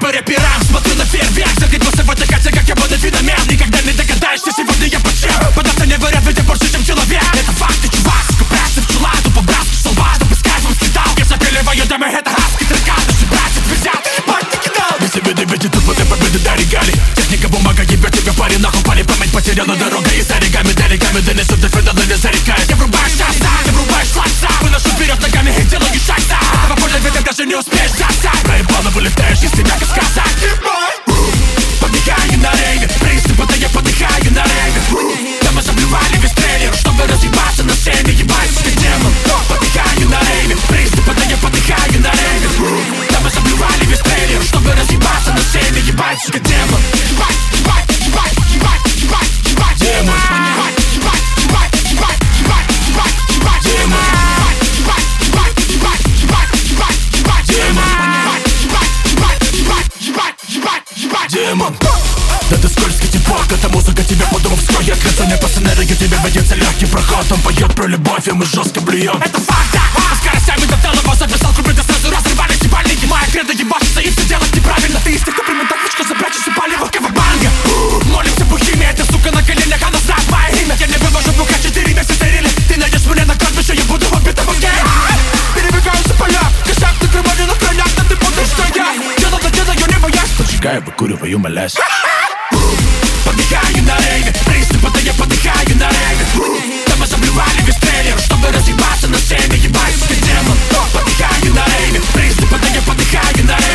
по рэперам, смотрю на фейерверк. Загребался в этой кате, как я буду феномен. Никогда не догадаешься, сегодня я под чем. Под не варят, ведь я больше, чем человек. Это факты, чувак, скупляться в чула. Тупо братский солба, чтобы с кайфом слетал. Я запиливаю дымы, это хаски трека. Наши братья твердят, ебать ты кидал. Без победы, ведь и тут вот и победы дорогали. Техника, бумага, ебет тебя парень, нахуй пали. Память потеряла дорога и за реками, далеками. Донесут до финала, не зарекаясь. Я врубаешь шанса, ты врубаешь флакса. Выношу вперед ногами и делаю шаг за. Этого поля, ведь ты даже не успеешь застать. Проебало, вылетаешь из тебя, как сказать. Подыхаю на рейве, приступы, да я подыхаю на рейве. Да мы заблювали весь трейлер, чтобы разъебаться на сцене, ебать, сука, демон. Подыхаю на рейве, приступы, да я подыхаю на рейве. Да мы заблювали весь трейлер, чтобы разъебаться на сцене, ебать, сука, демон. Ебать, ебать, ебать, ебать, ебать, ебать, демон. Ебать, ебать, ебать, ебать, ебать, ебать, ебать, демон. Ебать, ебать, ебать, ебать, ебать, ебать, демон. Ебать, ебать, ебать, ебать, ебать, ебать, демон. Да ты скользкий типок, эта музыка тебя подумав скроет. Красоня по сценарию тебе ведется легкий проход. Он поет про любовь, и мы жестко блюем. Это факт, да, скоростями до целого записал куплет, да сразу разрывали ебальники. Моя кредо ебашится и все делать неправильно. Ты из тех, кто примет табличку, забрачешь и палево кавабанга. Молимся бухими, эта сука на коленях, она знает мое имя. Я не вывожу бухать 4 месяца рили. Ты найдешь меня на кладбище, я буду убитым в гейм. Перебегаются поля, кошак, ты кровали на крыльях, да ты будешь, что я делаю, не боясь. Поджигаю, выкуриваю, молясь. Подыхаю на рейве, приступы, да я подыхаю на рейве. Да мы заблювали весь трейлер, чтобы разъебаться на сцене, ебать, сука, демон. Подыхаю на рейве, приступы, да я подыхаю на рейве.